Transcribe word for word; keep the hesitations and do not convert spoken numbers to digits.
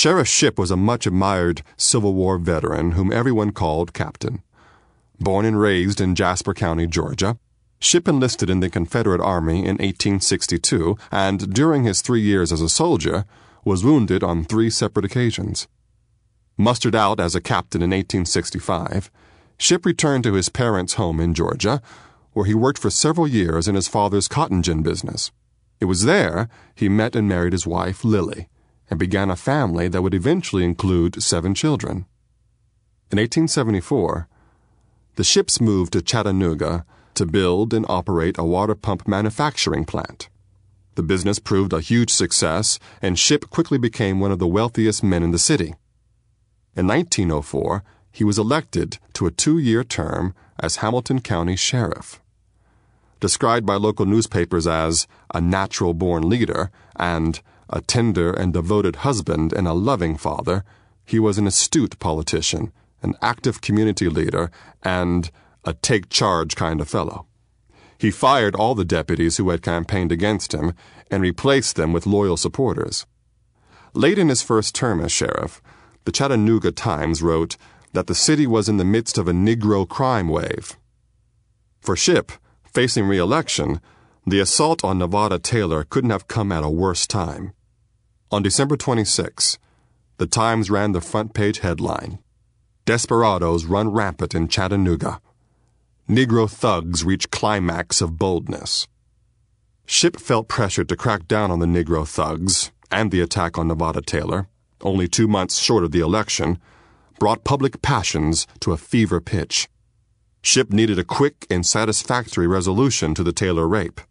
Sheriff Shipp was a much-admired Civil War veteran whom everyone called Captain. Born and raised in Jasper County, Georgia, Shipp enlisted in the Confederate Army in eighteen sixty-two and, during his three years as a soldier, was wounded on three separate occasions. Mustered out as a captain in eighteen sixty-five, Shipp returned to his parents' home in Georgia, where he worked for several years in his father's cotton gin business. It was there he met and married his wife, Lily, and began a family that would eventually include seven children. In eighteen seventy-four, the Shipps moved to Chattanooga to build and operate a water pump manufacturing plant. The business proved a huge success, and Shipp quickly became one of the wealthiest men in the city. In nineteen oh four, he was elected to a two-year term as Hamilton County Sheriff. Described by local newspapers as a natural-born leader and a tender and devoted husband and a loving father, he was an astute politician, an active community leader, and a take-charge kind of fellow. He fired all the deputies who had campaigned against him and replaced them with loyal supporters. Late in his first term as sheriff, the Chattanooga Times wrote that the city was in the midst of a Negro crime wave. For Shipp, facing re-election, the assault on Nevada Taylor couldn't have come at a worse time. On December twenty-sixth, the Times ran the front-page headline, "Desperados Run Rampant in Chattanooga. Negro Thugs Reach Climax of Boldness." Shipp felt pressured to crack down on the Negro thugs, and the attack on Nevada Taylor, only two months short of the election, brought public passions to a fever pitch. Shipp needed a quick and satisfactory resolution to the Taylor rape.